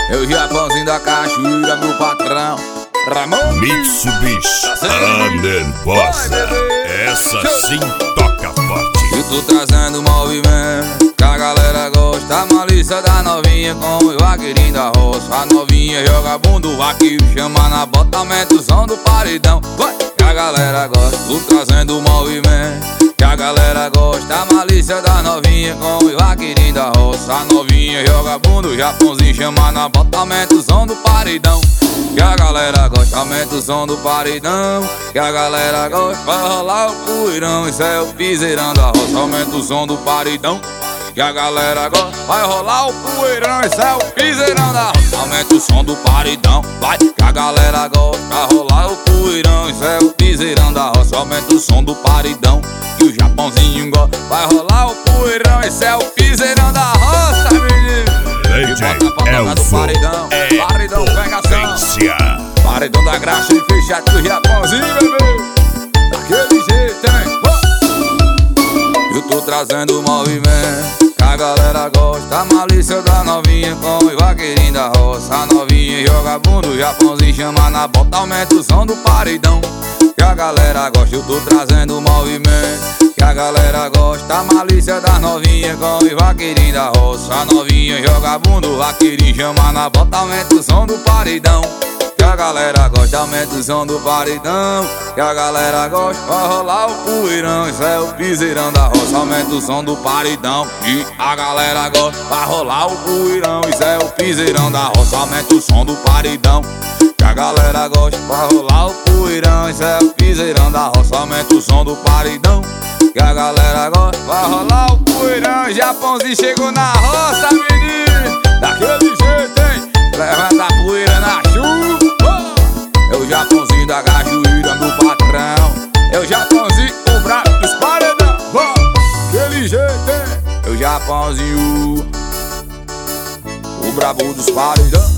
É o Japãozinho da cachoeira, meu patrão Ramon Mitsubishi Bossa. Essa sim toca forte. Eu tô trazendo movimento que a galera gosta. A malícia da novinha com o vaqueirinho da roça. A novinha joga bunda, o vaqueiro chama na bota, aumenta o som do paredão. Vai, que a galera gosta. Tô trazendo movimento que a galera gosta. A malícia da novinha com o vaqueirinho da roça. A novinha joga bunda, o Japãozinho chama na bota, aumenta o som do paredão. Que a galera gosta, aumenta o som do paredão. Que a galera gosta, vai rolar o poeirão. Isso é o piseirão da roça, aumenta o som do paredão. Que a galera gosta, vai rolar o poeirão. Isso é o piseirão da roça, aumenta o som do paredão. Vai, que a galera gosta, vai rolar o poeirão. Isso é o piseirão da roça, aumenta o som do paredão. Que o Japãozinho gosta, vai rolar o poeirão. Isso é o piseirão da roça, menino. Elson Paredão, Potência. Paredão da graxa e fechado do Japãozinho, bebê. Daquele jeito, hein? Eu tô trazendo movimento que a galera gosta. A malícia da novinha com o vaqueirinho da roça. A novinha joga bunda, o Japãozinho chama na bota, aumenta o som do paredão. Que a galera gosta, eu tô trazendo movimento que a galera gosta. A malícia da novinha com o vaqueirinho da roça. A novinha joga bunda, o vaqueirinho chama na bota, aumenta o som do paredão. Que a galera gosta, aumenta o som do paredão. Que a galera gosta, vai rolar o poeirão. Isso é o piseirão da roça, aumenta o som do paredão. E a galera gosta, vai rolar o poeirão. Isso é o piseirão da roça, aumenta o som do paredão. Que a galera gosta, vai rolar o poeirão. Isso é o piseirão da roça, aumenta o som do paredão. Que a galera gosta, vai rolar o poeirão. Japãozinho chegou na roça, menino. Daquele jeito, hein? Levanta a poeira na chuva. É o Japãozinho da cachoeira, meu patrão. É o Japãozinho, o brabo dos paredão. Daquele jeito, hein? É o Japãozinho, o brabo dos paredão.